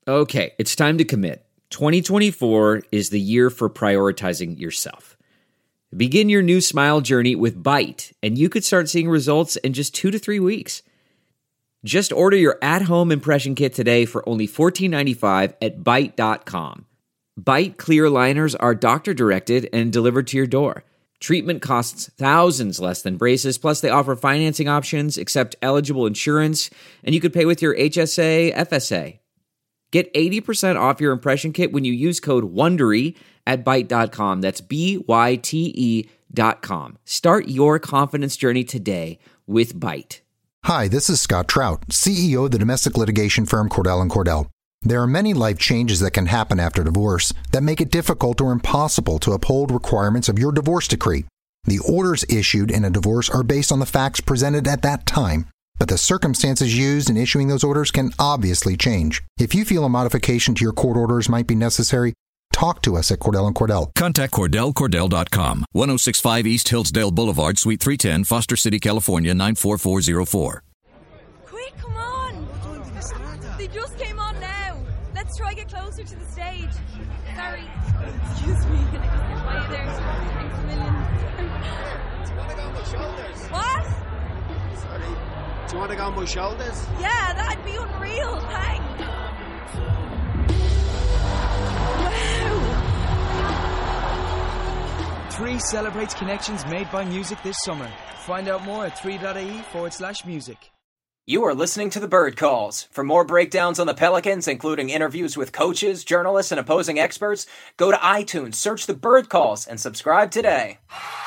Okay, it's time to commit. 2024 is the year for prioritizing yourself. Begin your new smile journey with Byte, and you could start seeing results in just 2 to 3 weeks. Just order your at-home impression kit today for only $14.95 at Byte.com. Byte clear liners are doctor-directed and delivered to your door. Treatment costs thousands less than braces, plus they offer financing options, accept eligible insurance, and you could pay with your HSA, FSA. Get 80% off your impression kit when you use code WONDERY at Byte.com. That's BYTE.com. Start your confidence journey today with Byte. Hi, this is Scott Trout, CEO of the domestic litigation firm Cordell & Cordell. There are many life changes that can happen after divorce that make it difficult or impossible to uphold requirements of your divorce decree. The orders issued in a divorce are based on the facts presented at that time, but the circumstances used in issuing those orders can obviously change. If you feel a modification to your court orders might be necessary, talk to us at Cordell & Cordell. Contact CordellCordell.com, 1065 East Hillsdale Boulevard, Suite 310, Foster City, California, 94404. Quick, come on! They just came on now. Let's try get closer to the stage. Sorry. Excuse me. Can I just get by you there? Thanks a million. Do you want to go on my shoulders? What? Sorry. Do you want to go on my shoulders? Yeah, that'd be unreal. Thanks. Wow. 3 celebrates connections made by music this summer. Find out more at 3.ie/music. You are listening to The Bird Calls. For more breakdowns on the Pelicans, including interviews with coaches, journalists, and opposing experts, go to iTunes, search The Bird Calls, and subscribe today.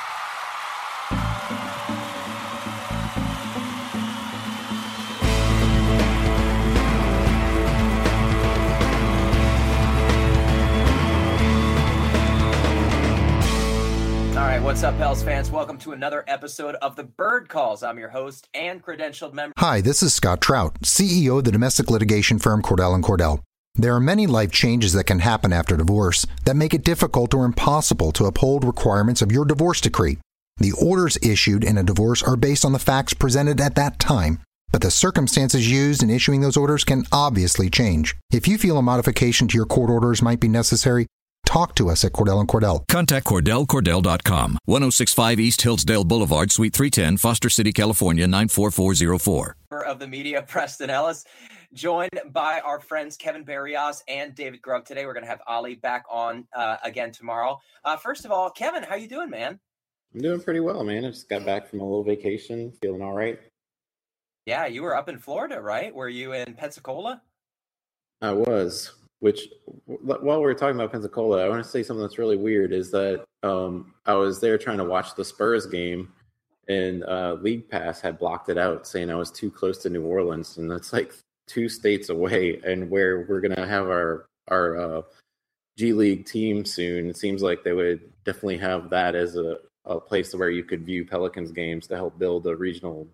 What's up, Pels fans? Welcome to another episode of The Bird Calls. I'm your host and credentialed member. Hi, this is Scott Trout, CEO of the domestic litigation firm Cordell & Cordell. There are many life changes that can happen after divorce that make it difficult or impossible to uphold requirements of your divorce decree. The orders issued in a divorce are based on the facts presented at that time, but the circumstances used in issuing those orders can obviously change. If you feel a modification to your court orders might be necessary, talk to us at Cordell & Cordell. Contact CordellCordell.com, 1065 East Hillsdale Boulevard, Suite 310, Foster City, California, 94404. Of the media, Preston Ellis, joined by our friends Kevin Barrios and David Grubb. Today we're going to have Ali back on again tomorrow. First of all, Kevin, how you doing, man? I'm doing pretty well, man. I just got back from a little vacation, feeling all right. Yeah, you were up in Florida, right? Were you in Pensacola? I was. Which, while we were talking about Pensacola, I want to say something that's really weird is that I was there trying to watch the Spurs game, and League Pass had blocked it out, saying I was too close to New Orleans, and that's like 2 states away, and where we're going to have our G League team soon. It seems like they would definitely have that as a place where you could view Pelicans games to help build a regional,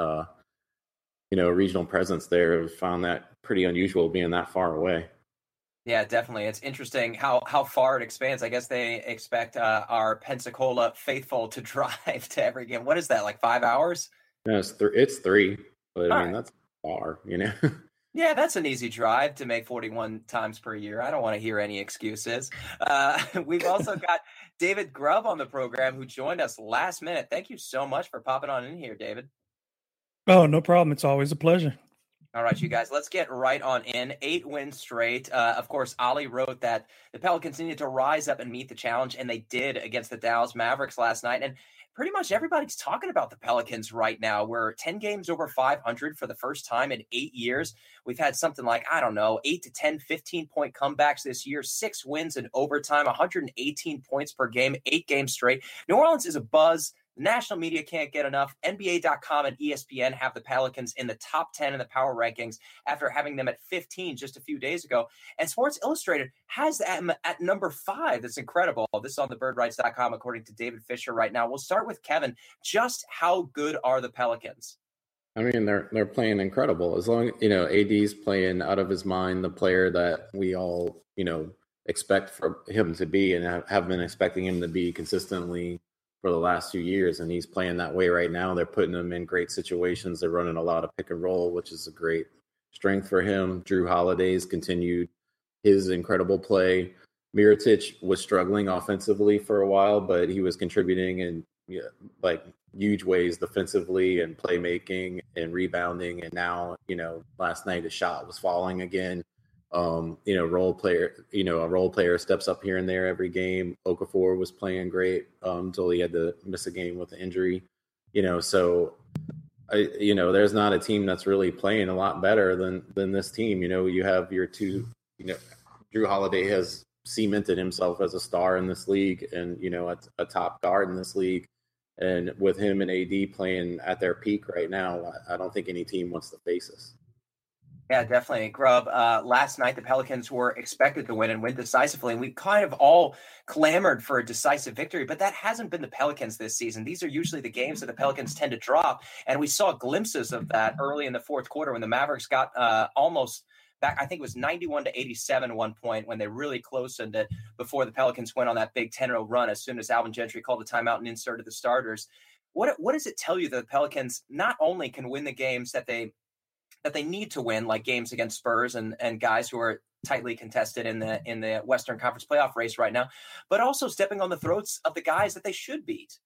regional presence there. I've found that pretty unusual being that far away. Yeah, definitely. It's interesting how far it expands. I guess they expect our Pensacola faithful to drive to every game. What is that, like 5 hours? No, it's 3. But I mean, right. That's far, Yeah, that's an easy drive to make 41 times per year. I don't want to hear any excuses. We've also got David Grubb on the program who joined us last minute. Thank you so much for popping on in here, David. Oh, no problem. It's always a pleasure. All right, you guys, let's get right on in. 8 wins straight. Of course, Ali wrote that the Pelicans needed to rise up and meet the challenge, and they did against the Dallas Mavericks last night. And pretty much everybody's talking about the Pelicans right now. We're 10 games over 500 for the first time in 8 years. We've had something like, 8 to 10, 15-point comebacks this year, 6 wins in overtime, 118 points per game, 8 games straight. New Orleans is a buzz. The national media can't get enough. NBA.com and ESPN have the Pelicans in the top 10 in the power rankings after having them at 15 just a few days ago. And Sports Illustrated has them at number 5. That's incredible. This is on thebirdrights.com, according to David Fisher right now. We'll start with Kevin. Just how good are the Pelicans? I mean, they're playing incredible. As long as, AD's playing out of his mind, the player that we all, expect for him to be and have been expecting him to be consistently for the last few years, and he's playing that way right now. They're putting him in great situations. They're running a lot of pick and roll, which is a great strength for him. Drew Holiday's continued his incredible play. Mirotic was struggling offensively for a while, but he was contributing in like huge ways defensively and playmaking and rebounding. And now, last night his shot was falling again. A role player steps up here and there every game. Okafor was playing great until he had to miss a game with an injury. So there's not a team that's really playing a lot better than this team. You have your two. Drew Holiday has cemented himself as a star in this league, and a top guard in this league. And with him and AD playing at their peak right now, I don't think any team wants to face us. Yeah, definitely. Grubb, last night the Pelicans were expected to win and win decisively, and we kind of all clamored for a decisive victory, but that hasn't been the Pelicans this season. These are usually the games that the Pelicans tend to drop, and we saw glimpses of that early in the fourth quarter when the Mavericks got almost back. I think it was 91-87 at one point when they really closed it before the Pelicans went on that big 10-0 run as soon as Alvin Gentry called the timeout and inserted the starters. What does it tell you that the Pelicans not only can win the games that they need to win, like games against Spurs and guys who are tightly contested in the Western Conference playoff race right now, but also stepping on the throats of the guys that they should beat?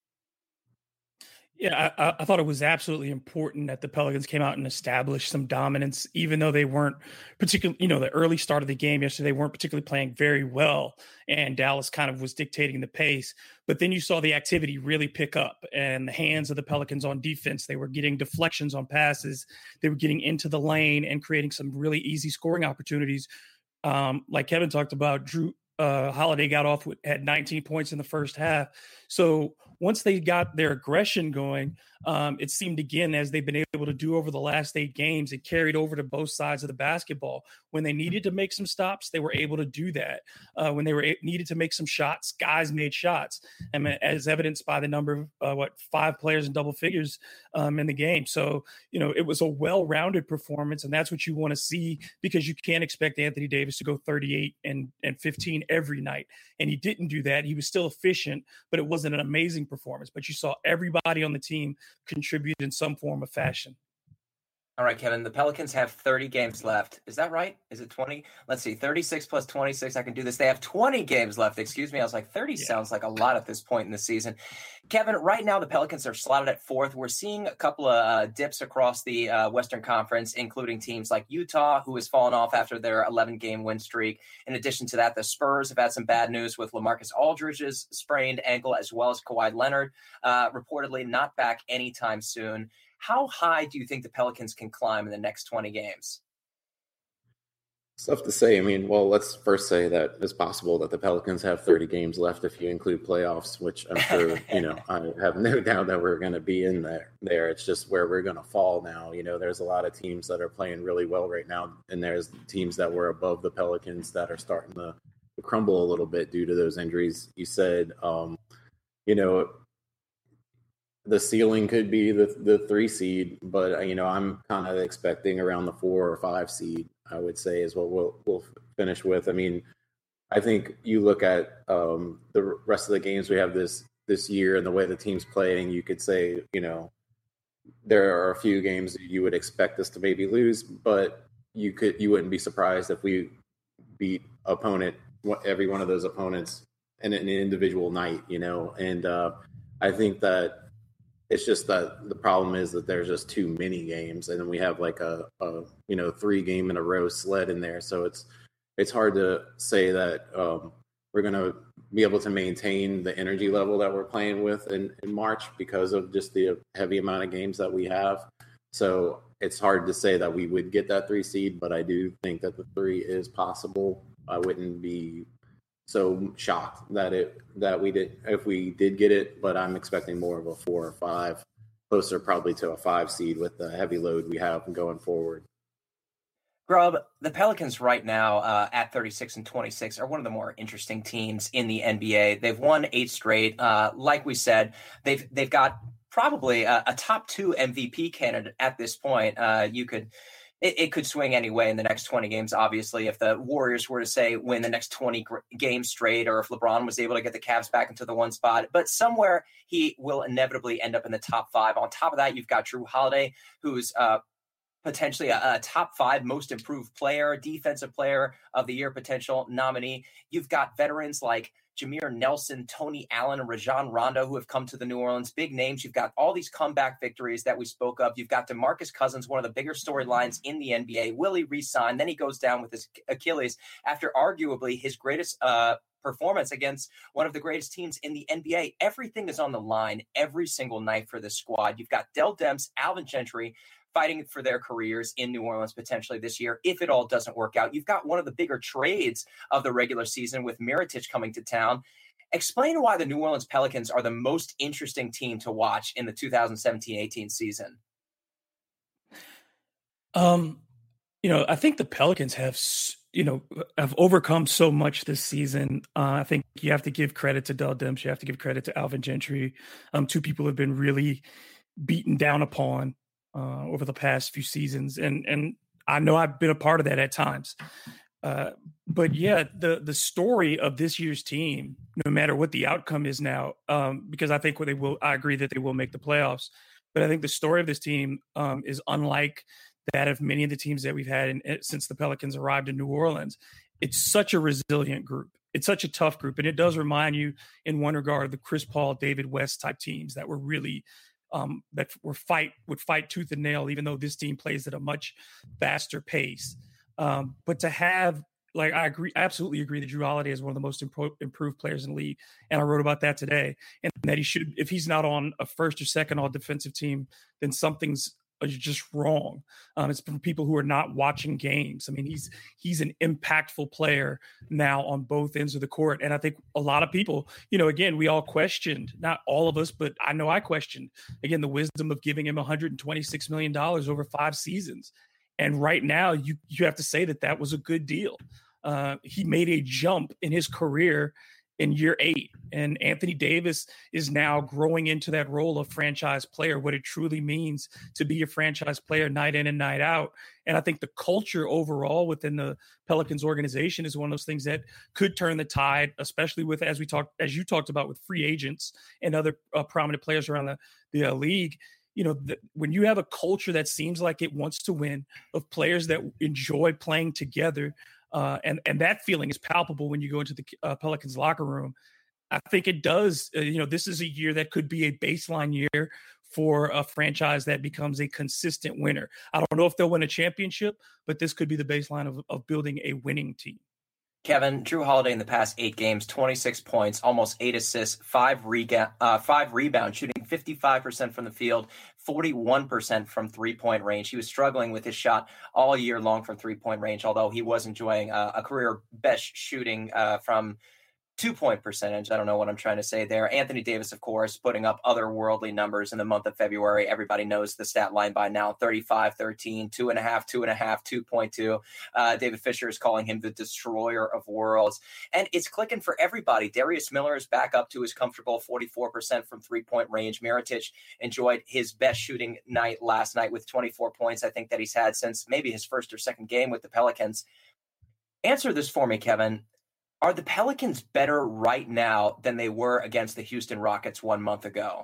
Yeah, I thought it was absolutely important that the Pelicans came out and established some dominance, even though they weren't particularly, the early start of the game yesterday, they weren't particularly playing very well, and Dallas kind of was dictating the pace. But then you saw the activity really pick up, and the hands of the Pelicans on defense, they were getting deflections on passes. They were getting into the lane and creating some really easy scoring opportunities. Like Kevin talked about, Drew Holiday had 19 points in the first half. So once they got their aggression going, it seemed again, as they've been able to do over the last 8 games, it carried over to both sides of the basketball. When they needed to make some stops, they were able to do that. When they needed to make some shots, guys made shots, and as evidenced by the number of 5 players in double figures in the game. So, it was a well-rounded performance, and that's what you want to see, because you can't expect Anthony Davis to go 38 and 15 every night. And he didn't do that. He was still efficient, but it wasn't an amazing performance. But you saw everybody on the team contribute in some form of fashion. All right, Kevin, the Pelicans have 30 games left. Is that right? Is it 20? Let's see, 36 plus 26. I can do this. They have 20 games left. Excuse me. I was like, 30 sounds like a lot at this point in the season. Kevin, right now the Pelicans are slotted at 4th. We're seeing a couple of dips across the Western Conference, including teams like Utah, who has fallen off after their 11-game win streak. In addition to that, the Spurs have had some bad news with LaMarcus Aldridge's sprained ankle, as well as Kawhi Leonard, reportedly not back anytime soon. How high do you think the Pelicans can climb in the next 20 games? It's tough to say. I mean, well, let's first say that it's possible that the Pelicans have 30 games left if you include playoffs, which I'm sure, I have no doubt that we're going to be in there. It's just where we're going to fall now. There's a lot of teams that are playing really well right now, and there's teams that were above the Pelicans that are starting to crumble a little bit due to those injuries. You said, the ceiling could be the 3 seed, but I'm kind of expecting around the 4 or 5 seed, I would say, is what we'll finish with. I mean, I think you look at the rest of the games we have this year and the way the team's playing, you could say, there are a few games that you would expect us to maybe lose, but you wouldn't be surprised if we beat every one of those opponents in an individual night, and I think that it's just that the problem is that there's just too many games, and then we have like a 3 game in a row sled in there. So it's hard to say that we're going to be able to maintain the energy level that we're playing with in March because of just the heavy amount of games that we have. So it's hard to say that we would get that 3 seed, but I do think that the 3 is possible. I wouldn't be so shocked that we did if we did get it, but I'm expecting more of a 4 or 5, closer probably to a 5 seed with the heavy load we have going forward. Grubb, the Pelicans right now at 36-26 are one of the more interesting teams in the NBA. They've won 8 straight. Like we said, they've got probably a top 2 MVP candidate at this point. It could swing anyway in the next 20 games, obviously, if the Warriors were to, say, win the next 20 games straight, or if LeBron was able to get the Cavs back into the 1 spot. But somewhere he will inevitably end up in the top 5. On top of that, you've got Drew Holiday, who's potentially a top 5 most improved player, defensive player of the year potential nominee. You've got veterans like Jameer Nelson, Tony Allen, and Rajon Rondo who have come to the New Orleans, big names. You've got all these comeback victories that we spoke of. You've got DeMarcus Cousins, one of the bigger storylines in the NBA. Will he re-sign? Then he goes down with his Achilles after arguably his greatest performance against one of the greatest teams in the NBA. Everything is on the line every single night for this squad. You've got Dell Demps, Alvin Gentry fighting for their careers in New Orleans potentially this year if it all doesn't work out. You've got one of the bigger trades of the regular season with Mirotic coming to town. Explain why the New Orleans Pelicans are the most interesting team to watch in the 2017-18 season. I think the Pelicans have overcome so much this season. I think you have to give credit to Dell Demps. You have to give credit to Alvin Gentry. Two people have been really beaten down upon over the past few seasons. And I know I've been a part of that at times. But yeah, the story of this year's team, no matter what the outcome is now, because I think I agree that they will make the playoffs, but I think the story of this team is unlike that of many of the teams that we've had since the Pelicans arrived in New Orleans. It's such a resilient group. It's such a tough group. And it does remind you in one regard of the Chris Paul, David West type teams that were really would fight tooth and nail, even though this team plays at a much faster pace. But to have, I absolutely agree that Drew Holiday is one of the most improved players in the league. And I wrote about that today. And that he should, if he's not on a first or second all defensive team, then something's just wrong. It's for people who are not watching games. I mean, he's an impactful player now on both ends of the court. And I think a lot of people, again, we all questioned, not all of us, but I know I questioned, again, the wisdom of giving him $126 million over 5 seasons. And right now you have to say that was a good deal. He made a jump in his career in year 8. And Anthony Davis is now growing into that role of franchise player, what it truly means to be a franchise player night in and night out. And I think the culture overall within the Pelicans organization is one of those things that could turn the tide, especially with, as you talked about, with free agents and other prominent players around the league. When you have a culture that seems like it wants to win, of players that enjoy playing together, and that feeling is palpable when you go into the Pelicans locker room. I think it does. This is a year that could be a baseline year for a franchise that becomes a consistent winner. I don't know if they'll win a championship, but this could be the baseline of building a winning team. Kevin, Drew Holiday in the past 8 games, 26 points, almost 8 assists, 5 rebounds, shooting 55% from the field, 41% from three-point range. He was struggling with his shot all year long from three-point range, although he was enjoying a career best shooting from 2-point percentage. I don't know what I'm trying to say there. Anthony Davis, of course, putting up otherworldly numbers in the month of February. Everybody knows the stat line by now, 35, 13, 2.5, 2.2. David Fisher is calling him the destroyer of worlds. And it's clicking for everybody. Darius Miller is back up to his comfortable 44% from three-point range. Mirotic enjoyed his best shooting night last night with 24 points, I think, that he's had since maybe his first or second game with the Pelicans. Answer this for me, Kevin. Are the Pelicans better right now than they were against the Houston Rockets 1 month ago?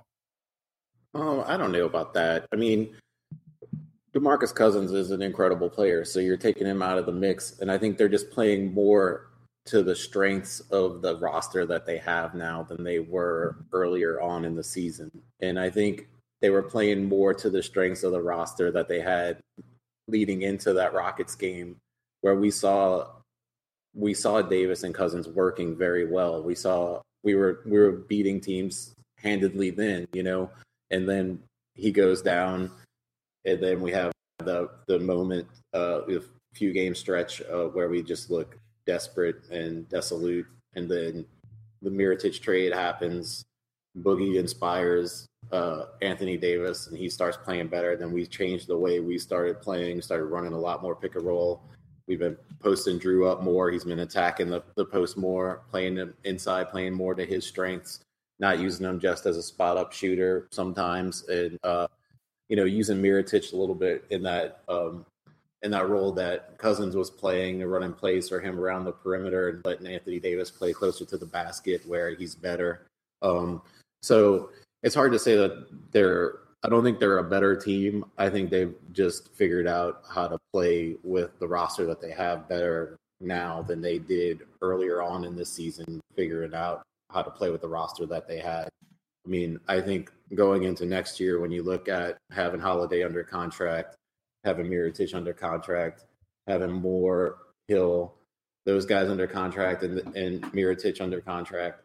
I don't know about that. I mean, DeMarcus Cousins is an incredible player, so you're taking him out of the mix. And I think they're just playing more to the strengths of the roster that they have now than they were earlier on in the season. And I think they were playing more to the strengths of the roster that they had leading into that Rockets game, where we saw Davis and Cousins working very well. We were beating teams handedly then, and then he goes down, and then we have the moment, a few game stretch where we just look desperate and dissolute, and then the Mirotic trade happens. Boogie inspires Anthony Davis, and he starts playing better. Then we changed the way we started playing, started running a lot more pick and roll. We've been posting Drew up more. He's been attacking the post more, playing him inside, playing more to his strengths, not using him just as a spot up shooter sometimes, and using Mirotic a little bit in that role that Cousins was playing, and running plays for him around the perimeter, and letting Anthony Davis play closer to the basket where he's better. So it's hard to say that they're I don't think they're a better team. I think they've just figured out how to play with the roster that they have better now than they did earlier on in this season, figuring out how to play with the roster that they had. I mean, I think going into next year, when you look at having Holiday under contract, having Mirotic under contract, having Moore, Hill, those guys under contract, and Mirotic under contract,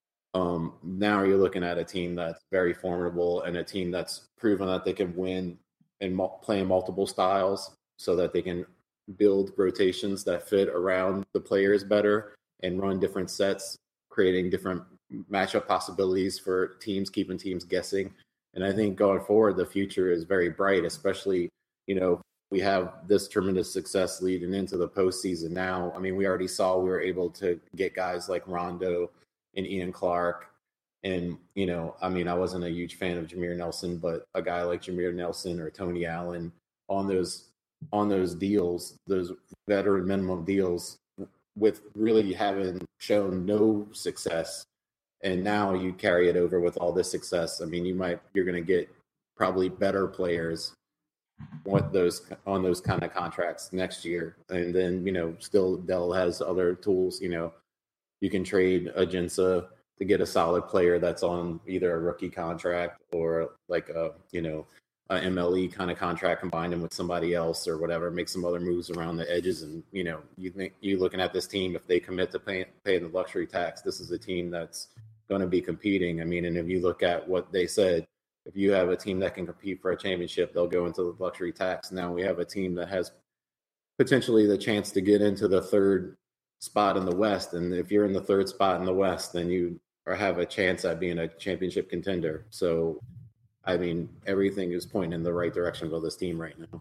now you're looking at a team that's very formidable and a team that's proven that they can win and play in multiple styles so that they can build rotations that fit around the players better and run different sets, creating different matchup possibilities for teams, keeping teams guessing. And I think going forward, the future is very bright, especially, we have this tremendous success leading into the postseason now. I mean, we already saw we were able to get guys like Rondo and Ian Clark. And, I wasn't a huge fan of Jameer Nelson, but a guy like Jameer Nelson or Tony Allen on those deals, those veteran minimum deals, with really having shown no success. And now you carry it over with all this success. I mean, you're going to get probably better players on those kind of contracts next year. And then, still Dell has other tools. You can trade Ajinça to get a solid player that's on either a rookie contract or like a MLE kind of contract, combine him with somebody else or whatever, make some other moves around the edges. And, you're looking at this team, if they commit to paying the luxury tax, this is a team that's going to be competing. And if you look at what they said, if you have a team that can compete for a championship, they'll go into the luxury tax. Now we have a team that has potentially the chance to get into the third spot in the West. And if you're in the third spot in the West, then you have a chance at being a championship contender. So, everything is pointing in the right direction for this team right now.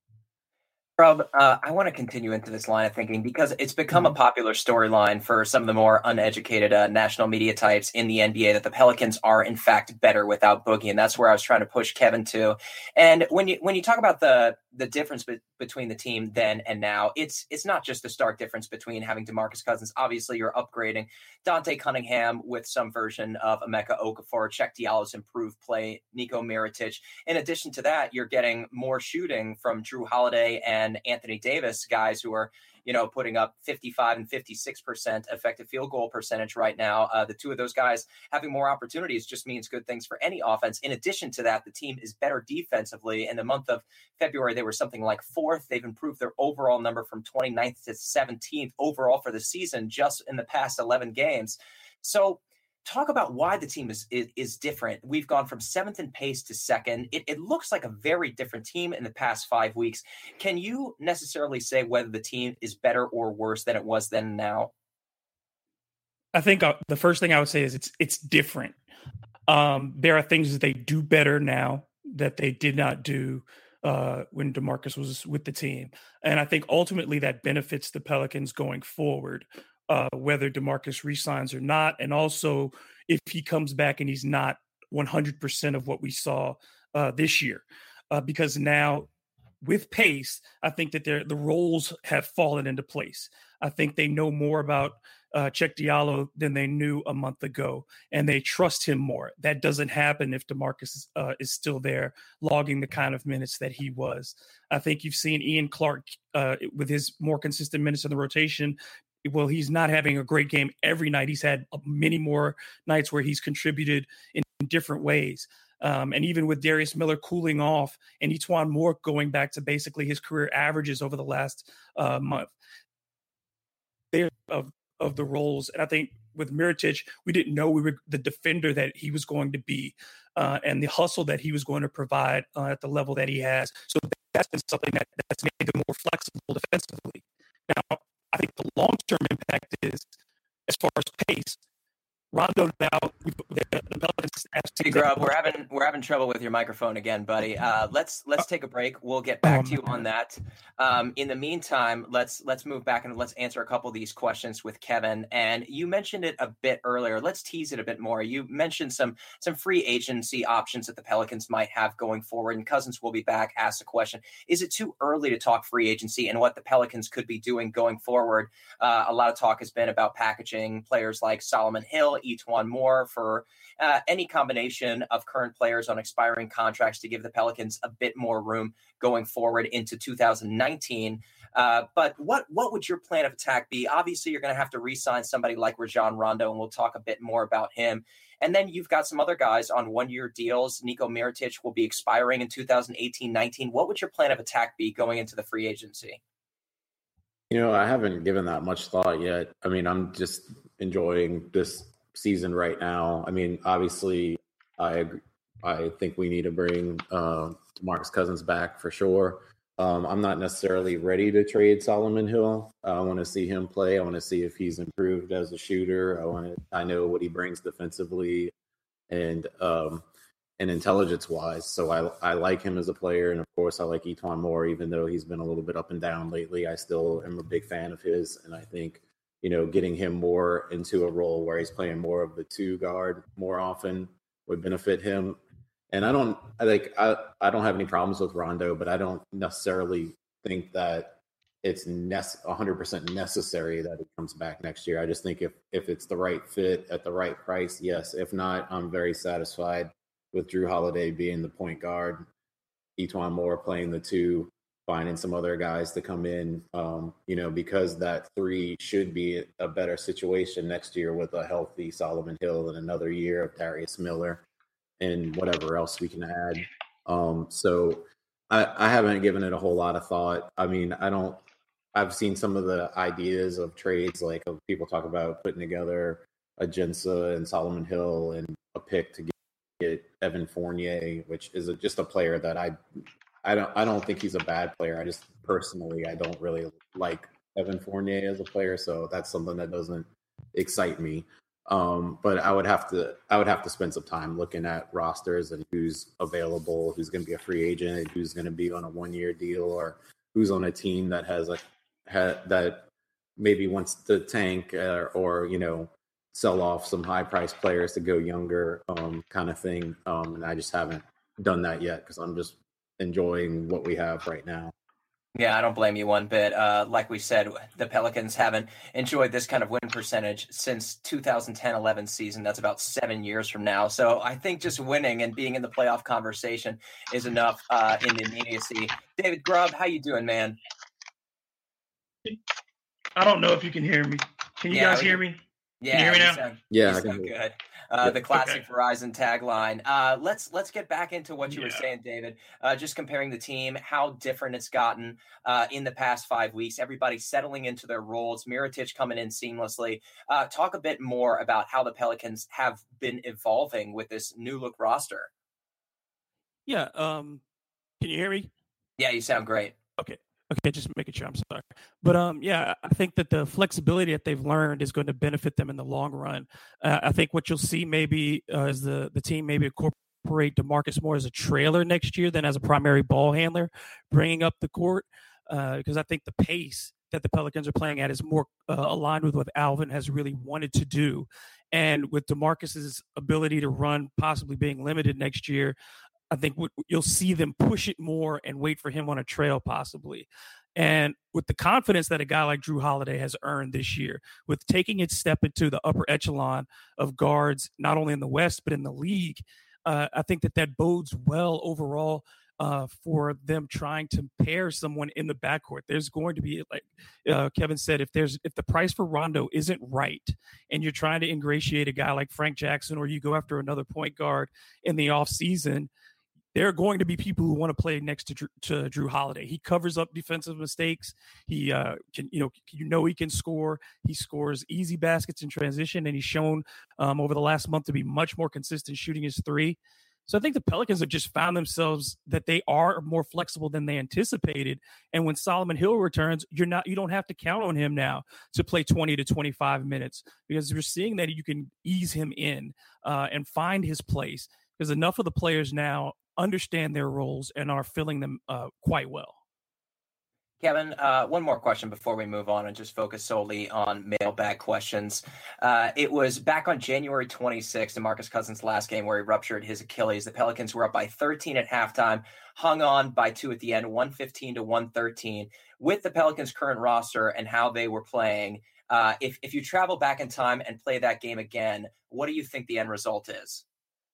Rob, I want to continue into this line of thinking because it's become a popular storyline for some of the more uneducated national media types in the NBA that the Pelicans are, in fact, better without Boogie. And that's where I was trying to push Kevin to. And when you talk about the difference between the team then and now, it's not just a stark difference between having DeMarcus Cousins. Obviously, you're upgrading Dante Cunningham with some version of Emeka Okafor, Cheick Diallo's improved play, Nico Mirotic. In addition to that, you're getting more shooting from Drew Holiday and Anthony Davis, guys who are, putting up 55 and 56% effective field goal percentage right now. The two of those guys having more opportunities just means good things for any offense. In addition to that, the team is better defensively. In the month of February, they were something like 4th. They've improved their overall number from 29th to 17th overall for the season just in the past 11 games. So talk about why the team is different. We've gone from 7th in pace to 2nd. It looks like a very different team in the past 5 weeks. Can you necessarily say whether the team is better or worse than it was then now? I think the first thing I would say is it's different. There are things that they do better now that they did not do when DeMarcus was with the team. And I think ultimately that benefits the Pelicans going forward. Whether DeMarcus resigns or not, and also if he comes back and he's not 100% of what we saw this year. Because now with pace, I think that the roles have fallen into place. I think they know more about Cheick Diallo than they knew a month ago, and they trust him more. That doesn't happen if DeMarcus is still there, logging the kind of minutes that he was. I think you've seen Ian Clark with his more consistent minutes in the rotation. Well, he's not having a great game every night. He's had many more nights where he's contributed in different ways. And even with Darius Miller cooling off and Etuan Moore going back to basically his career averages over the last month, of the roles. And I think with Mirotic, we didn't know we were the defender that he was going to be and the hustle that he was going to provide at the level that he has. So that's been something that's made them more flexible defensively. Now, I think the long-term impact is, as far as pace, Rondo now. The Pelicans. Hey, Grubb, we're having trouble with your microphone again, buddy. Let's take a break. We'll get back to you on that. In the meantime, let's move back and let's answer a couple of these questions with Kevin. And you mentioned it a bit earlier. Let's tease it a bit more. You mentioned some free agency options that the Pelicans might have going forward. And Cousins will be back. Ask the question: is it too early to talk free agency and what the Pelicans could be doing going forward? A lot of talk has been about packaging players like Solomon Hill, Etuan Moore for any combination of current players on expiring contracts to give the Pelicans a bit more room going forward into 2019. But what would your plan of attack be? Obviously, you're going to have to re-sign somebody like Rajon Rondo, and we'll talk a bit more about him. And then you've got some other guys on one-year deals. Nico Mirotic will be expiring in 2018-19. What would your plan of attack be going into the free agency? I haven't given that much thought yet. I mean, I'm just enjoying this season right now. I mean, obviously, I think we need to bring DeMarcus Cousins back for sure. I'm not necessarily ready to trade Solomon Hill. I want to see him play. I want to see if he's improved as a shooter. I know what he brings defensively and intelligence wise. So I like him as a player. And of course I like E'Twaun Moore, even though he's been a little bit up and down lately. I still am a big fan of his. And I think, getting him more into a role where he's playing more of the 2 guard more often would benefit him. And I don't have any problems with Rondo, but I don't necessarily think that it's 100% necessary that he comes back next year. I just think if it's the right fit at the right price, yes. If not, I'm very satisfied with Jrue Holiday being the point guard, E'Twaun Moore playing the 2, finding some other guys to come in, because that 3 should be a better situation next year with a healthy Solomon Hill and another year of Darius Miller and whatever else we can add. So I haven't given it a whole lot of thought. I mean, I've seen some of the ideas of trades, like of people talk about putting together a Jinsa and Solomon Hill and a pick to get Evan Fournier, which is just a player that I don't think he's a bad player. I just personally, I don't really like Evan Fournier as a player. So that's something that doesn't excite me. But I would have to spend some time looking at rosters and who's available, who's going to be a free agent, and who's going to be on a 1-year deal, or who's on a team that that maybe wants to tank or sell off some high priced players to go younger, kind of thing. And I just haven't done that yet because I'm just enjoying what we have right now. Yeah, I don't blame you one bit. Like we said, the Pelicans haven't enjoyed this kind of win percentage since 2010-11 season. That's about 7 years from now. So I think just winning and being in the playoff conversation is enough in the immediacy. David Grubb, how you doing, man? I don't know if you can hear me. Can you guys hear me? Yeah, can you hear me now? Yeah, I can. Good. The classic Verizon tagline. Let's get back into what you were saying, David. Just comparing the team, how different it's gotten in the past 5 weeks. Everybody settling into their roles. Mirotic coming in seamlessly. Talk a bit more about how the Pelicans have been evolving with this new look roster. Yeah. Can you hear me? Yeah, you sound great. Okay, just making sure. I'm sorry. But I think that the flexibility that they've learned is going to benefit them in the long run. I think what you'll see maybe is the team maybe incorporate DeMarcus more as a trailer next year than as a primary ball handler, bringing up the court, because I think the pace that the Pelicans are playing at is more aligned with what Alvin has really wanted to do. And with DeMarcus's ability to run possibly being limited next year, I think you'll see them push it more and wait for him on a trail possibly. And with the confidence that a guy like Jrue Holiday has earned this year, with taking its step into the upper echelon of guards, not only in the West, but in the league, I think that bodes well overall for them trying to pair someone in the backcourt. There's going to be, like Kevin said, if the price for Rondo isn't right and you're trying to ingratiate a guy like Frank Jackson, or you go after another point guard in the offseason, there are going to be people who want to play next to Jrue Holiday. He covers up defensive mistakes. He he can score. He scores easy baskets in transition, and he's shown over the last month to be much more consistent shooting his 3. So I think the Pelicans have just found themselves that they are more flexible than they anticipated. And when Solomon Hill returns, you don't have to count on him now to play 20 to 25 minutes, because you're seeing that you can ease him in and find his place, because enough of the players now understand their roles and are filling them quite well. Kevin, one more question before we move on and just focus solely on mailbag questions. It was back on January 26th, DeMarcus Cousins' last game, where he ruptured his Achilles. The Pelicans were up by 13 at halftime, hung on by 2 at the end, 115 to 113. With the Pelicans' current roster and how they were playing, if you travel back in time and play that game again, what do you think the end result is?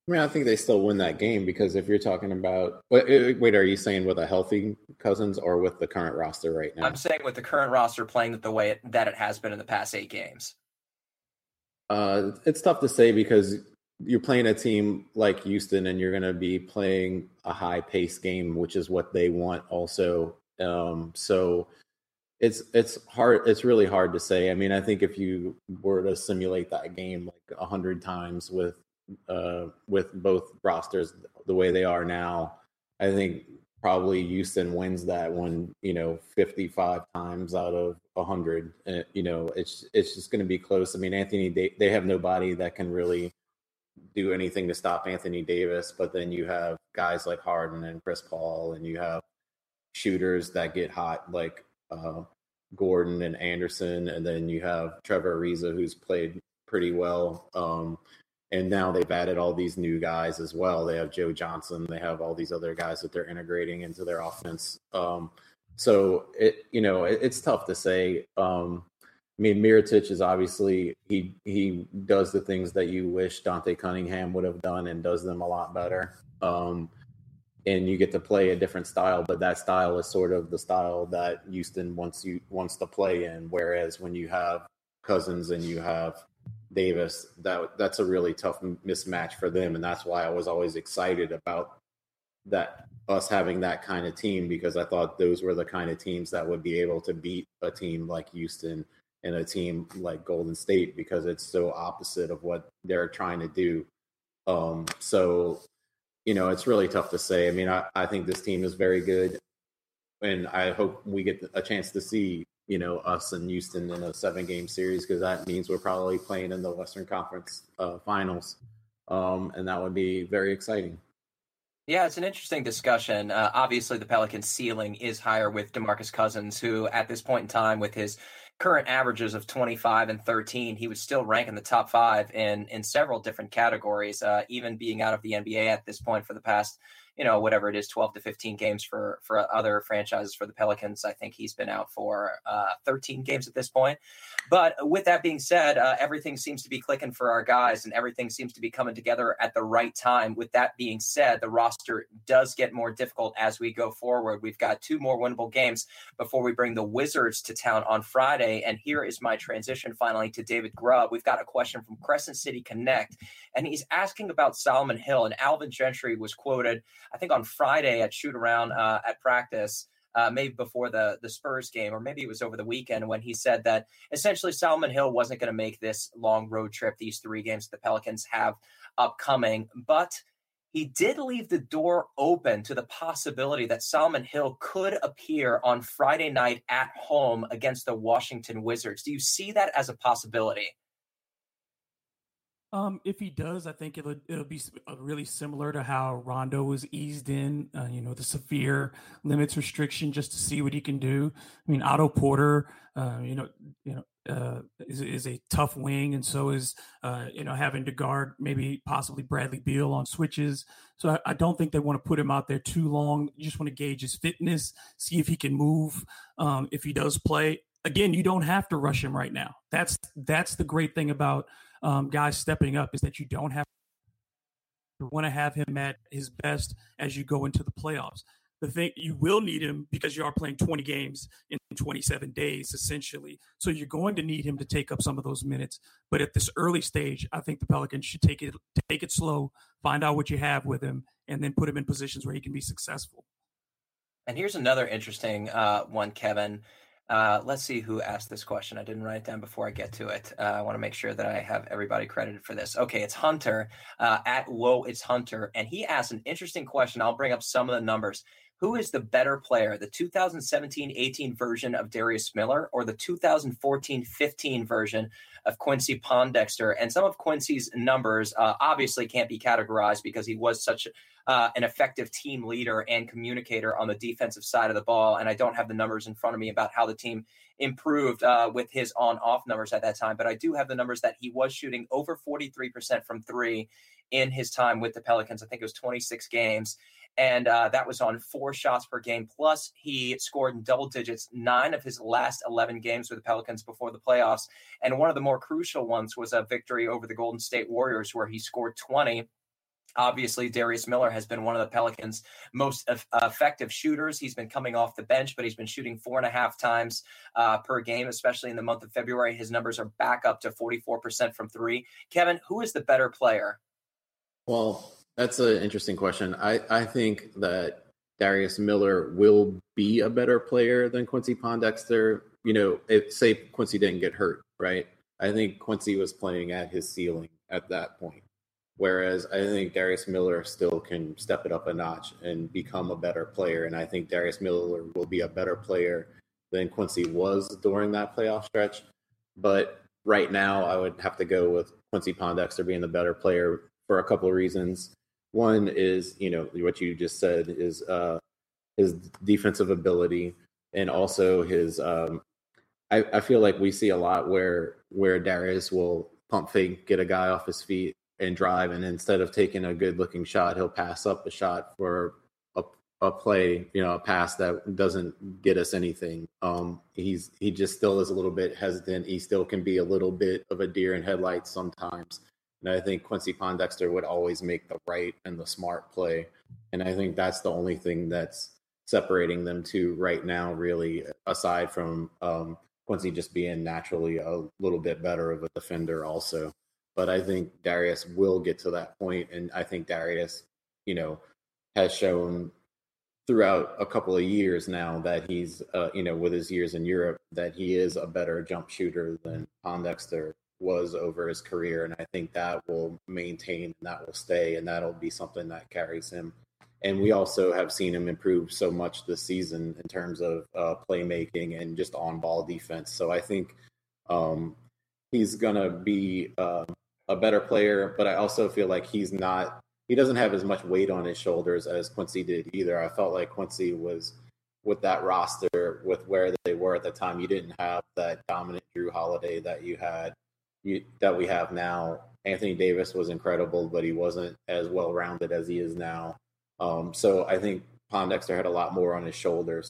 I mean, I think they still win that game because if you're talking about wait, are you saying with a healthy Cousins or with the current roster right now? I'm saying with the current roster playing the way that it has been in the past 8 games. It's tough to say because you're playing a team like Houston and you're going to be playing a high-paced game, which is what they want also. So it's hard. It's really hard to say. I mean, I think if you were to simulate that game like 100 times with both rosters the way they are now, I think probably Houston wins that one, 55 times out of 100. It's just going to be close. I mean, they have nobody that can really do anything to stop Anthony Davis, but then you have guys like Harden and Chris Paul, and you have shooters that get hot like Gordon and Anderson, and then you have Trevor Ariza, who's played pretty well. And now they've added all these new guys as well. They have Joe Johnson. They have all these other guys that they're integrating into their offense. So it's tough to say. I mean, Mirotic is obviously he does the things that you wish Dante Cunningham would have done and does them a lot better. And you get to play a different style, but that style is sort of the style that Houston wants to play in. Whereas when you have Cousins and you have Davis, that's a really tough mismatch for them, and that's why I was always excited about us having that kind of team, because I thought those were the kind of teams that would be able to beat a team like Houston and a team like Golden State, because it's so opposite of what they're trying to do. So it's really tough to say. I mean, I think this team is very good, and I hope we get a chance to see us and Houston in a 7-game series, because that means we're probably playing in the Western Conference Finals, and that would be very exciting. Yeah, it's an interesting discussion. Obviously, the Pelicans' ceiling is higher with DeMarcus Cousins, who at this point in time, with his current averages of 25 and 13, he would still rank in the top 5 in several different categories, even being out of the NBA at this point for the past, whatever it is, 12 to 15 games for other franchises. For the Pelicans, I think he's been out for 13 games at this point. But with that being said, everything seems to be clicking for our guys, and everything seems to be coming together at the right time. With that being said, the roster does get more difficult as we go forward. We've got 2 more winnable games before we bring the Wizards to town on Friday. And here is my transition finally to David Grubb. We've got a question from Crescent City Connect, and he's asking about Solomon Hill. And Alvin Gentry was quoted, I think on Friday at shoot around at practice, maybe before the Spurs game, or maybe it was over the weekend, when he said that essentially Solomon Hill wasn't going to make this long road trip, these 3 games the Pelicans have upcoming. But he did leave the door open to the possibility that Solomon Hill could appear on Friday night at home against the Washington Wizards. Do you see that as a possibility? If he does, I think it'll be really similar to how Rondo was eased in, the severe limits restriction, just to see what he can do. I mean, Otto Porter, is a tough wing, and so is having to guard maybe possibly Bradley Beal on switches. So I don't think they want to put him out there too long. You just want to gauge his fitness, see if he can move. If he does play, again, you don't have to rush him right now. That's the great thing about guys stepping up, is that you don't have to want to have him at his best as you go into the playoffs. The thing, you will need him because you are playing 20 games in 27 days, essentially. So you're going to need him to take up some of those minutes. But at this early stage, I think the Pelicans should take it slow, find out what you have with him, and then put him in positions where he can be successful. And here's another interesting one, Kevin. Let's see who asked this question. I didn't write it down before I get to it. I want to make sure that I have everybody credited for this. Okay, it's Hunter at Low. It's Hunter, and he asked an interesting question. I'll bring up some of the numbers. Who is the better player, the 2017-18 version of Darius Miller or the 2014-15 version of Quincy Pondexter? And some of Quincy's numbers obviously can't be categorized because he was such an effective team leader and communicator on the defensive side of the ball. And I don't have the numbers in front of me about how the team improved with his on-off numbers at that time. But I do have the numbers that he was shooting over 43% from 3 in his time with the Pelicans. I think it was 26 games. And that was on 4 shots per game. Plus, he scored in double digits 9 of his last 11 games with the Pelicans before the playoffs. And one of the more crucial ones was a victory over the Golden State Warriors, where he scored 20 Obviously, Darius Miller has been one of the Pelicans' most effective shooters. He's been coming off the bench, but he's been shooting 4.5 times per game, especially in the month of February. His numbers are back up to 44% from three. Kevin, who is the better player? Well, that's an interesting question. I think that Darius Miller will be a better player than Quincy Pondexter. Say Quincy didn't get hurt, right? I think Quincy was playing at his ceiling at that point. Whereas I think Darius Miller still can step it up a notch and become a better player. And I think Darius Miller will be a better player than Quincy was during that playoff stretch. But right now, I would have to go with Quincy Pondexter being the better player for a couple of reasons. One is, what you just said is his defensive ability, and also his I feel like we see a lot where Darius will pump fake, get a guy off his feet and drive, and instead of taking a good looking shot, he'll pass up a shot for a play, a pass that doesn't get us anything. He just still is a little bit hesitant. He still can be a little bit of a deer in headlights sometimes. And I think Quincy Pondexter would always make the right and the smart play. And I think that's the only thing that's separating them two right now, really, aside from Quincy just being naturally a little bit better of a defender also. But I think Darius will get to that point. And I think Darius, has shown throughout a couple of years now that he's, with his years in Europe, that he is a better jump shooter than Pondexter was over his career. And I think that will maintain, and that will stay, and that'll be something that carries him. And we also have seen him improve so much this season in terms of playmaking and just on-ball defense. So I think he's going to be a better player, but I also feel like he doesn't have as much weight on his shoulders as Quincy did either. I felt like Quincy was, with that roster, with where they were at the time, you didn't have that dominant Jrue Holiday that that we have now. Anthony Davis was incredible, but he wasn't as well-rounded as he is now. So I think Pondexter had a lot more on his shoulders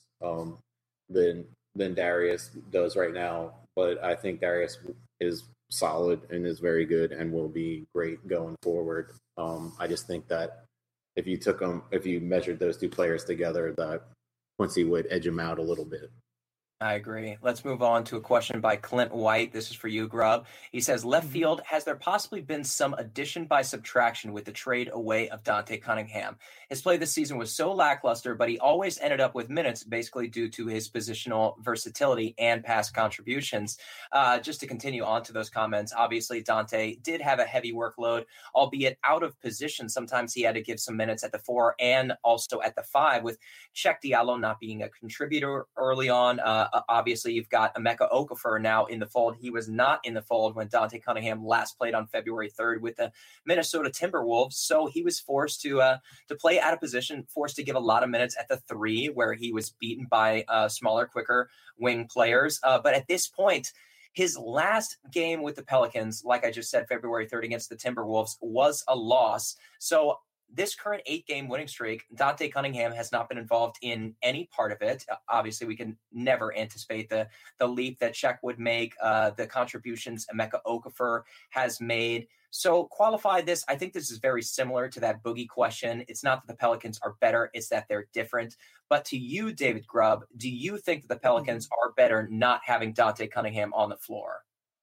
than Darius does right now. But I think Darius is solid and is very good and will be great going forward. I just think that if you measured those two players together, that Quincy would edge him out a little bit. I agree. Let's move on to a question by Clint White. This is for you, Grubb. He says, left field, has there possibly been some addition by subtraction with the trade away of Dante Cunningham? His play this season was so lackluster, but he always ended up with minutes, basically due to his positional versatility and pass contributions. Just to continue on to those comments, obviously Dante did have a heavy workload, albeit out of position. Sometimes he had to give some minutes at the 4 and also at the 5, with Cheick Diallo not being a contributor early on. Obviously, you've got Emeka Okafor now in the fold. He was not in the fold when Dante Cunningham last played on February 3rd with the Minnesota Timberwolves. So he was forced to play out of position, forced to give a lot of minutes at the 3, where he was beaten by smaller, quicker wing players. But at this point, his last game with the Pelicans, like I just said, February 3rd against the Timberwolves, was a loss. So this current 8-game winning streak, Dante Cunningham has not been involved in any part of it. Obviously, we can never anticipate the leap that Cheick would make, the contributions Emeka Okafor has made. So qualify this. I think this is very similar to that Boogie question. It's not that the Pelicans are better, it's that they're different. But to you, David Grubb, do you think that the Pelicans are better not having Dante Cunningham on the floor?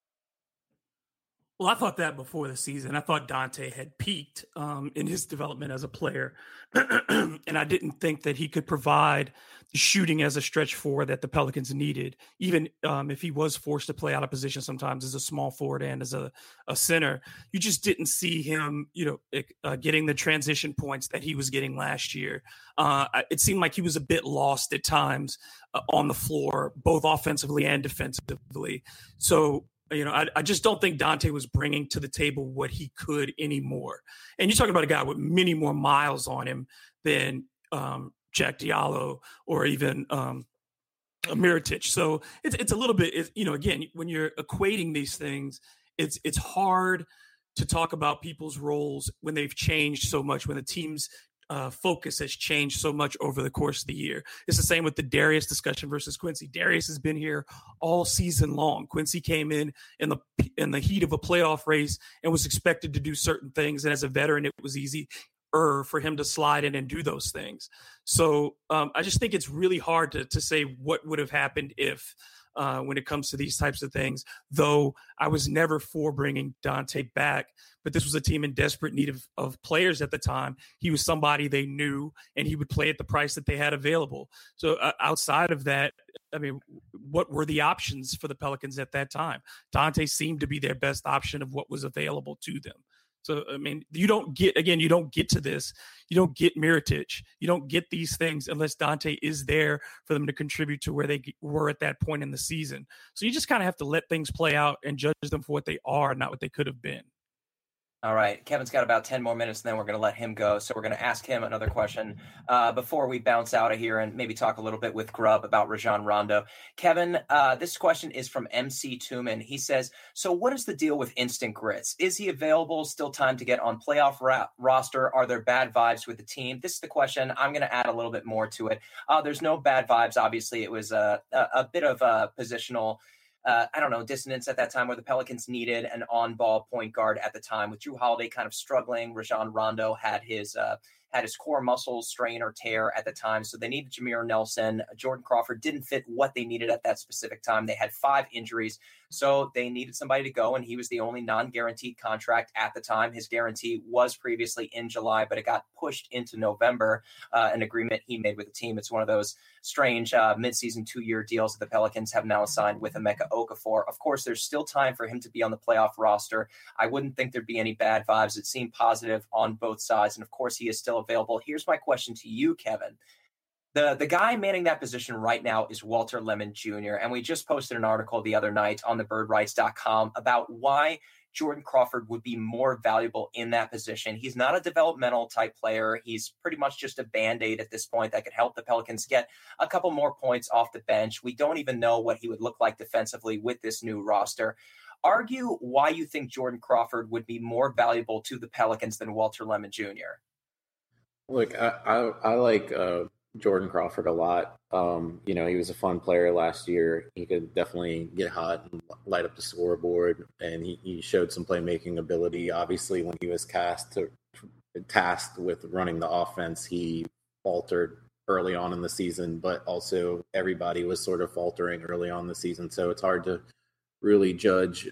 Well, I thought that before the season. I thought Dante had peaked in his development as a player. And I didn't think that he could provide the shooting as a stretch forward that the Pelicans needed, even if he was forced to play out of position sometimes as a small forward and as a center. You just didn't see him, getting the transition points that he was getting last year. It seemed like he was a bit lost at times on the floor, both offensively and defensively. So, I just don't think Dante was bringing to the table what he could anymore. And you're talking about a guy with many more miles on him than Cheick Diallo or even Mirotic. So it's a little bit, again, when you're equating these things, it's hard to talk about people's roles when they've changed so much, when the team's focus has changed so much over the course of the year. It's the same with the Darius discussion versus Quincy. Darius has been here all season long. Quincy came in the heat of a playoff race and was expected to do certain things. And as a veteran, it was easy. for him to slide in and do those things. So I just think it's really hard to say what would have happened if, when it comes to these types of things, though I was never for bringing Dante back, but this was a team in desperate need of players at the time. He was somebody they knew, and he would play at the price that they had available. So outside of that, I mean, what were the options for the Pelicans at that time? Dante seemed to be their best option of what was available to them. So, I mean, you don't get to this. You don't get Mirotic. You don't get these things unless Dante is there for them to contribute to where they were at that point in the season. So you just kind of have to let things play out and judge them for what they are, not what they could have been. All right. Kevin's got about 10 more minutes, and then we're going to let him go. So we're going to ask him another question before we bounce out of here and maybe talk a little bit with Grubb about Rajon Rondo. Kevin, this question is from MC Tuman. He says, so what is the deal with Instant Grits? Is he available? Still time to get on playoff roster? Are there bad vibes with the team? This is the question. I'm going to add a little bit more to it. There's no bad vibes. Obviously, it was a bit of a positional dissonance at that time where the Pelicans needed an on-ball point guard at the time with Jrue Holiday kind of struggling. Rajon Rondo had his core muscle strain or tear at the time. So they needed Jameer Nelson. Jordan Crawford didn't fit what they needed at that specific time. They had 5 injuries. So they needed somebody to go, and he was the only non-guaranteed contract at the time. His guarantee was previously in July, but it got pushed into November, an agreement he made with the team. It's one of those strange midseason 2-year deals that the Pelicans have now signed with Emeka Okafor. Of course, there's still time for him to be on the playoff roster. I wouldn't think there'd be any bad vibes. It seemed positive on both sides. And of course, he is still available. Here's my question to you, Kevin. The guy manning that position right now is Walter Lemon Jr. And we just posted an article the other night on thebirdrights.com about why Jordan Crawford would be more valuable in that position. He's not a developmental type player. He's pretty much just a Band-Aid at this point that could help the Pelicans get a couple more points off the bench. We don't even know what he would look like defensively with this new roster. Argue why you think Jordan Crawford would be more valuable to the Pelicans than Walter Lemon Jr. Look, I like Jordan Crawford a lot. He was a fun player last year. He could definitely get hot and light up the scoreboard, and he showed some playmaking ability. Obviously, when he was tasked with running the offense, he faltered early on in the season, but also everybody was sort of faltering early on in the season. So it's hard to really judge,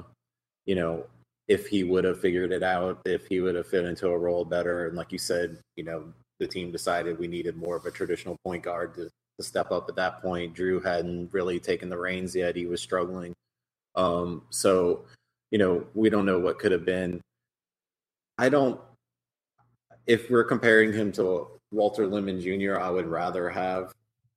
if he would have figured it out, if he would have fit into a role better. And like you said, the team decided we needed more of a traditional point guard to step up at that point. Jrue hadn't really taken the reins yet. He was struggling. So, we don't know what could have been. If we're comparing him to Walter Lemon Jr., I would rather have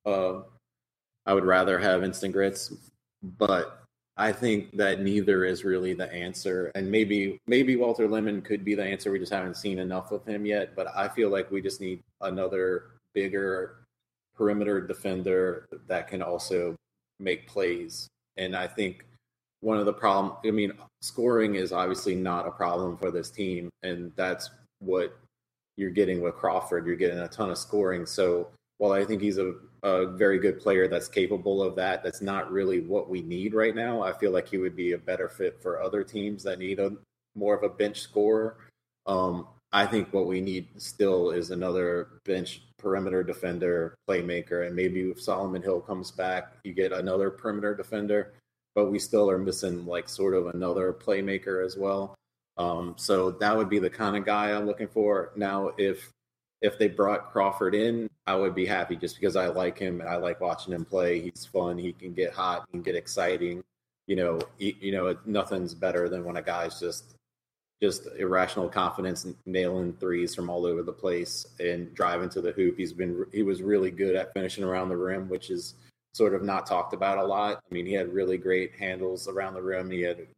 Instant Grits, but I think that neither is really the answer. And maybe Walter Lemon could be the answer. We just haven't seen enough of him yet. But I feel like we just need another bigger perimeter defender that can also make plays. And I think one of the scoring is obviously not a problem for this team. And that's what you're getting with Crawford. You're getting a ton of scoring. So while I think he's a very good player that's capable of that, that's not really what we need right now. I feel like he would be a better fit for other teams that need more of a bench scorer. I think what we need still is another bench perimeter defender, playmaker, and maybe if Solomon Hill comes back, you get another perimeter defender, but we still are missing like sort of another playmaker as well. So that would be the kind of guy I'm looking for. Now, if they brought Crawford in, I would be happy just because I like him and I like watching him play. He's fun. He can get hot. He can get exciting. Nothing's better than when a guy's just irrational confidence and nailing threes from all over the place and driving to the hoop. He was really good at finishing around the rim, which is sort of not talked about a lot. I mean, he had really great handles around the rim. He had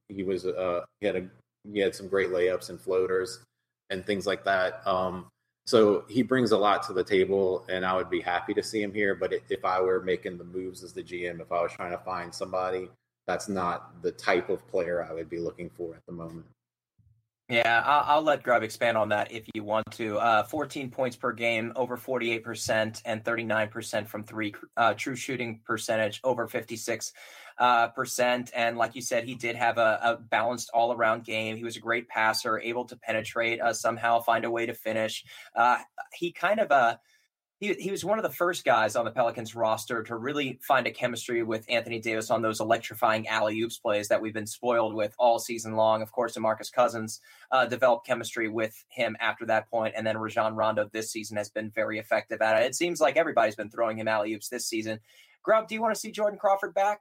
some great layups and floaters and things like that. So he brings a lot to the table, and I would be happy to see him here. But if I were making the moves as the GM, if I was trying to find somebody, that's not the type of player I would be looking for at the moment. Yeah, I'll let Grubb expand on that if you want to. 14 points per game, over 48% and 39% from three. True shooting percentage, over 56%. And like you said, he did have a balanced all-around game. He was a great passer, able to penetrate, somehow find a way to finish. He kind of he was one of the first guys on the Pelicans roster to really find a chemistry with Anthony Davis on those electrifying alley-oops plays that we've been spoiled with all season long. Of course, DeMarcus Cousins developed chemistry with him after that point, and then Rajon Rondo this season has been very effective at it. It seems like everybody's been throwing him alley-oops this season. Grubb, do you want to see Jordan Crawford back?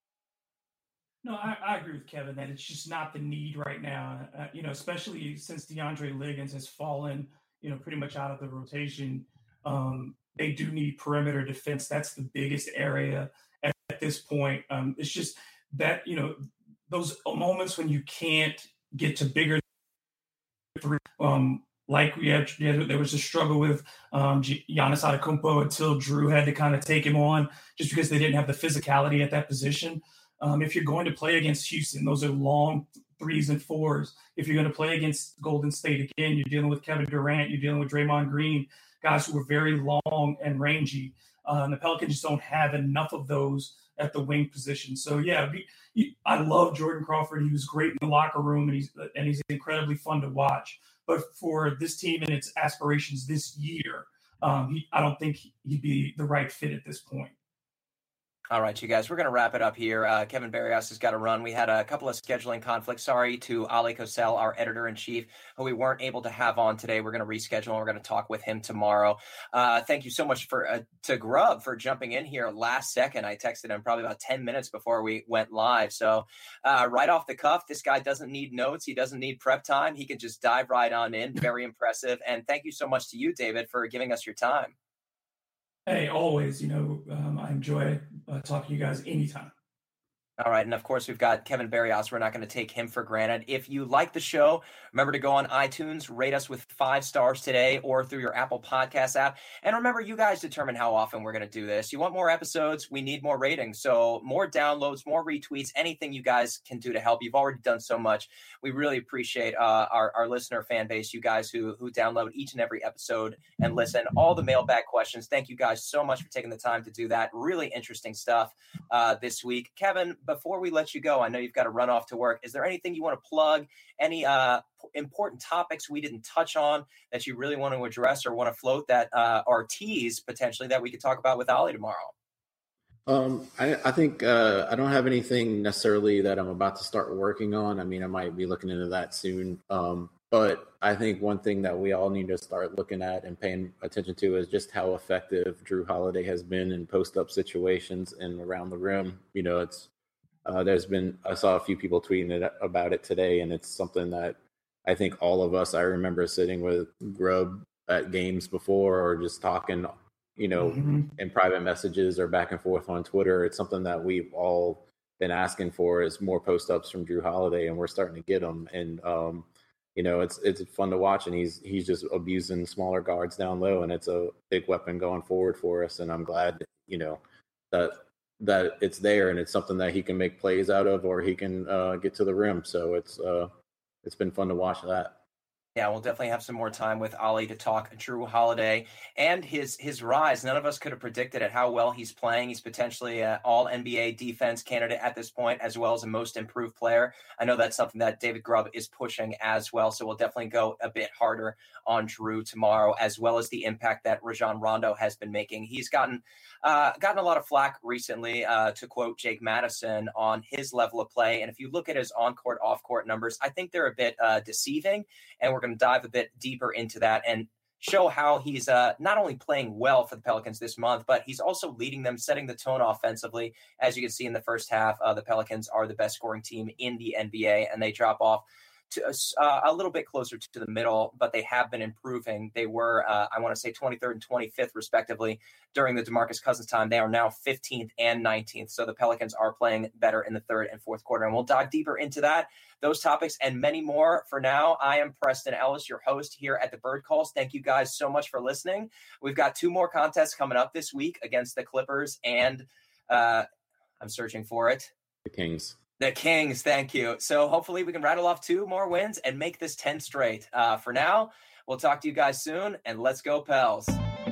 No, I agree with Kevin that it's just not the need right now, especially since DeAndre Liggins has fallen, pretty much out of the rotation. They do need perimeter defense. That's the biggest area at this point. It's just that, those moments when you can't get to bigger three, like there was a struggle with Giannis Antetokounmpo until Drew had to kind of take him on just because they didn't have the physicality at that position. If you're going to play against Houston, those are long 3s and 4s. If you're going to play against Golden State, again, you're dealing with Kevin Durant, you're dealing with Draymond Green, guys who are very long and rangy. And the Pelicans just don't have enough of those at the wing position. So, yeah, I love Jordan Crawford. He was great in the locker room, and he's incredibly fun to watch. But for this team and its aspirations this year, I don't think he'd be the right fit at this point. All right, you guys, we're going to wrap it up here. Kevin Barrios has got to run. We had a couple of scheduling conflicts. Sorry to Ali Kosel, our editor-in-chief, who we weren't able to have on today. We're going to reschedule, and we're going to talk with him tomorrow. Thank you so much to Grubb for jumping in here last second. I texted him probably about 10 minutes before we went live. So right off the cuff, this guy doesn't need notes. He doesn't need prep time. He can just dive right on in. Very impressive. And thank you so much to you, David, for giving us your time. Hey, always, I enjoy talking to you guys anytime. All right. And of course, we've got Kevin Barrios. We're not going to take him for granted. If you like the show, remember to go on iTunes, rate us with 5 stars today or through your Apple Podcast app. And remember, you guys determine how often we're going to do this. You want more episodes? We need more ratings. So more downloads, more retweets, anything you guys can do to help. You've already done so much. We really appreciate our listener fan base, you guys who download each and every episode and listen. All the mailbag questions. Thank you guys so much for taking the time to do that. Really interesting stuff this week. Kevin, before we let you go, I know you've got to run off to work. Is there anything you want to plug? Any important topics we didn't touch on that you really want to address or want to float that or tease potentially that we could talk about with Ali tomorrow? I think I don't have anything necessarily that I'm about to start working on. I mean, I might be looking into that soon. But I think one thing that we all need to start looking at and paying attention to is just how effective Drew Holiday has been in post-up situations and around the rim. It's I saw a few people tweeting about it today, and it's something that I think all of us, I remember sitting with Grubb at games before or just talking, in private messages or back and forth on Twitter. It's something that we've all been asking for is more post-ups from Drew Holiday, and we're starting to get them. And, it's fun to watch, and he's just abusing smaller guards down low, and it's a big weapon going forward for us. And I'm glad, that it's there and it's something that he can make plays out of, or he can get to the rim. So it's been fun to watch that. Yeah, we'll definitely have some more time with Ali to talk Drew Holiday and his rise. None of us could have predicted it, how well he's playing. He's potentially an all-NBA defense candidate at this point, as well as a most improved player. I know that's something that David Grubb is pushing as well, so we'll definitely go a bit harder on Drew tomorrow, as well as the impact that Rajon Rondo has been making. He's gotten a lot of flack recently, to quote Jake Madison, on his level of play. And if you look at his on-court, off-court numbers, I think they're a bit deceiving, and we're going to dive a bit deeper into that and show how he's not only playing well for the Pelicans this month, but he's also leading them, setting the tone offensively. As you can see in the first half, the Pelicans are the best scoring team in the NBA, and they drop off to a little bit closer to the middle, but they have been improving. They were, I want to say, 23rd and 25th, respectively, during the DeMarcus Cousins time. They are now 15th and 19th. So the Pelicans are playing better in the third and fourth quarter. And we'll dive deeper into that, those topics, and many more. For now, I am Preston Ellis, your host here at the Bird Calls. Thank you guys so much for listening. We've got 2 more contests coming up this week against the Clippers and I'm searching for it. The Kings. The Kings, thank you. So hopefully we can rattle off 2 more wins and make this 10 straight. For now, we'll talk to you guys soon, and let's go Pels.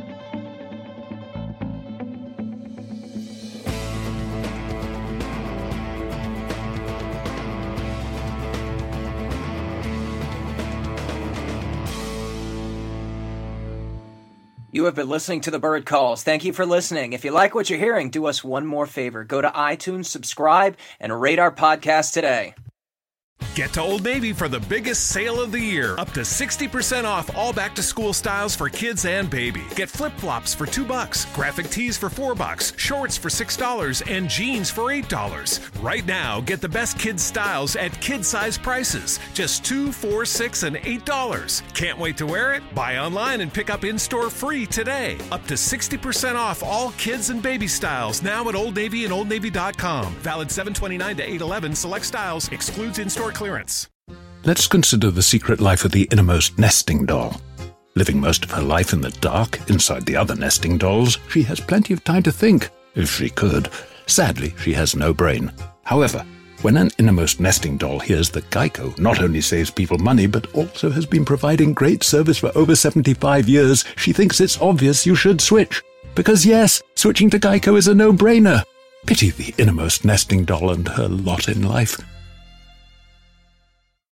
You have been listening to The Bird Calls. Thank you for listening. If you like what you're hearing, do us one more favor. Go to iTunes, subscribe, and rate our podcast today. Get to Old Navy for the biggest sale of the year. Up to 60% off all back-to-school styles for kids and baby. Get flip-flops for $2, graphic tees for $4, shorts for $6, and jeans for $8. Right now, get the best kids' styles at kid-size prices. Just $2, $4, $6, and $8. Can't wait to wear it? Buy online and pick up in-store free today. Up to 60% off all kids and baby styles now at Old Navy and OldNavy.com. Valid 7/29 to 8/11. Select styles. Excludes in-store clearance. Let's consider the secret life of the innermost nesting doll. Living most of her life in the dark, inside the other nesting dolls, she has plenty of time to think, if she could. Sadly, she has no brain. However, when an innermost nesting doll hears that Geico not only saves people money, but also has been providing great service for over 75 years, she thinks it's obvious you should switch. Because yes, switching to Geico is a no-brainer. Pity the innermost nesting doll and her lot in life.